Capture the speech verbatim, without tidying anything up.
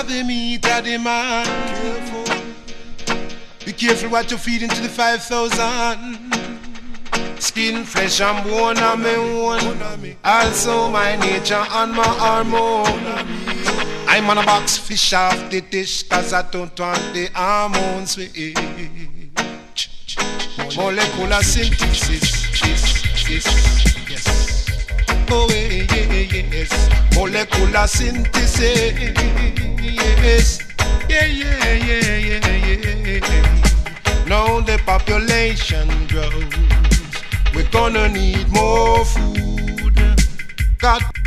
of the meat of the man. Careful. Be careful what you feed into the five thousand. Skin, flesh and bone are my own. Also my nature and my hormone. I'm on a box fish off the dish, cause I don't want the hormones. Molecular synthesis, yes, yes, yes. Oh yeah, yeah, yes. Molecular synthesis, yes. Yeah, yeah, yeah, yeah, yeah. Now the population grows. We're gonna need more food. God.